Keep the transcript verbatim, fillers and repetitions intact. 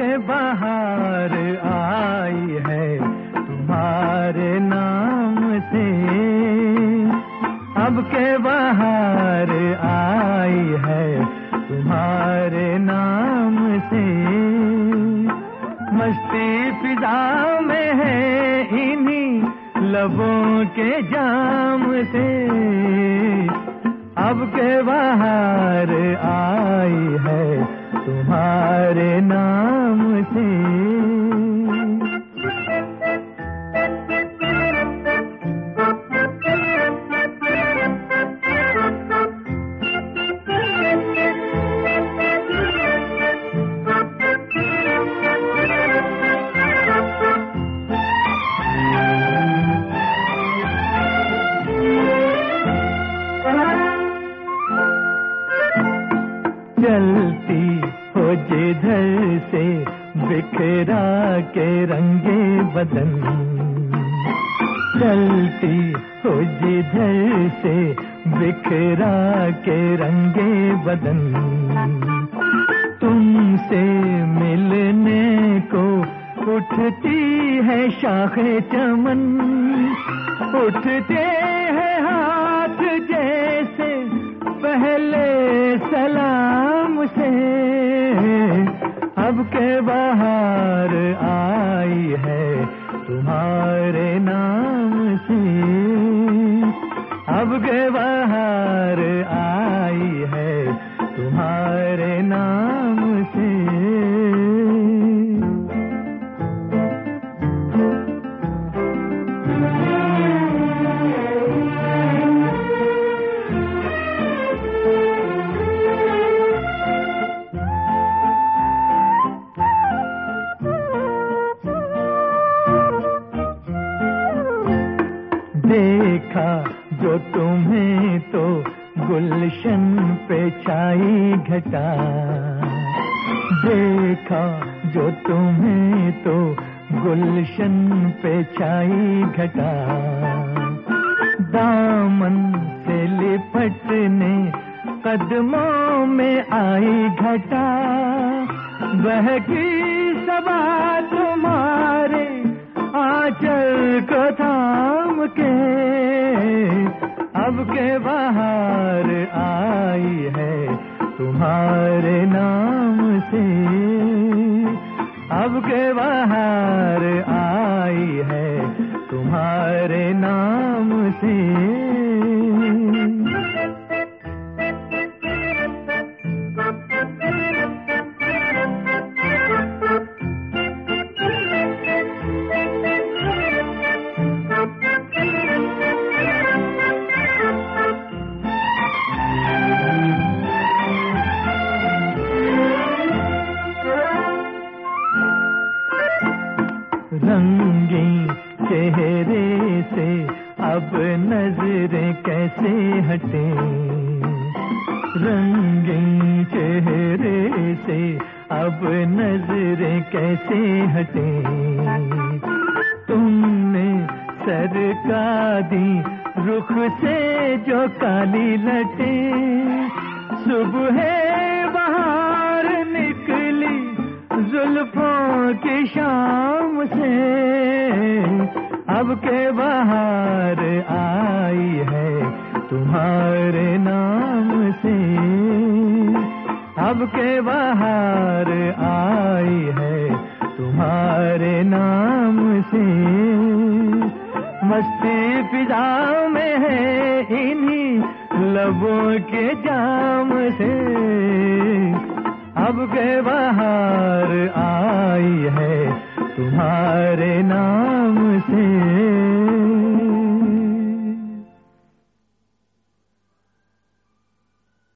के बाहर आई है तुम्हारे नाम से, अब के बाहर आई है तुम्हारे नाम से। मस्ती फिजा में है इन्हीं लबों के जाम से, अब के बाहर आई है तुम्हारे नाम से। चलती हो जिधर से बिखरा के रंगे बदन, चलती हो जिधर से बिखरा के रंगे बदन। तुमसे मिलने को उठती है शाखे चमन, उठते हैं हाथ जैसे पहले सलाम से, अब के बाहर आई है तुम्हारे नाम से, अब के बाहर आई है तुम्हारे नाम से। देखा जो तुम्हें तो गुलशन पे छाई घटा, देखा जो तुम्हें तो गुलशन पे छाई घटा। दामन से लिपटने कदमों में आई घटा, बहकी सबा तुम्हारे आंचल को थाम के, अब के बाहर आई है तुम्हारे नाम से, अब के बाहर आई है तुम्हारे नाम से। रंगी चेहरे से अब नजरें कैसे हटे, रंगी चेहरे से अब नजरें कैसे हटे। तुमने सरका दी रुख से जो काली लटे, सुबह बाहर निकली जुल्फों की शाम से, अब के बाहर आई है तुम्हारे नाम से, अब के बाहर आई है तुम्हारे नाम से। मस्ती फिजा में है इन्हीं लबों के जाम से, अब के बाहर आई है तुम्हारे नाम से।